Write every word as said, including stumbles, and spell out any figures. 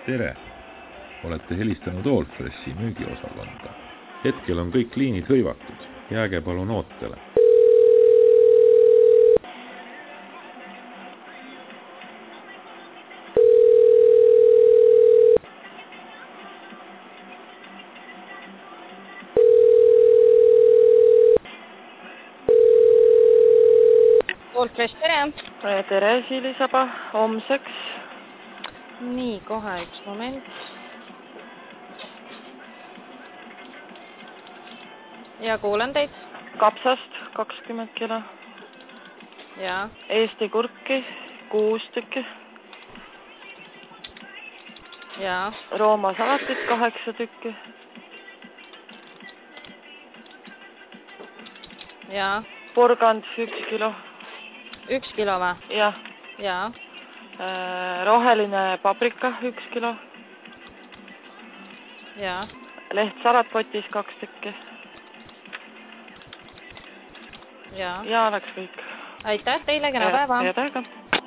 Tere! Olete helistanud Allfreshi müügiosakonda. Hetkel on kõik liinid hõivatud. Jääge palun ootele. Allfresh, tere! Tere, Silisaba, homseks. Nii, kohe üks moment. Ja kuulen teid. Kapsast kakskümmend kilo. Ja. Eesti kurki kuus tükki. Ja. Rooma salatit kaheksa tükki. Ja. Porgand üks kilo. Üks kilo või? Jah. Ja. Roheline paprika üks kilo. Ja. Lehtsalatpotis kaks tükki. Ja. Ja oleks kõik. Aitäh teile, kena päeva! Ja täiega.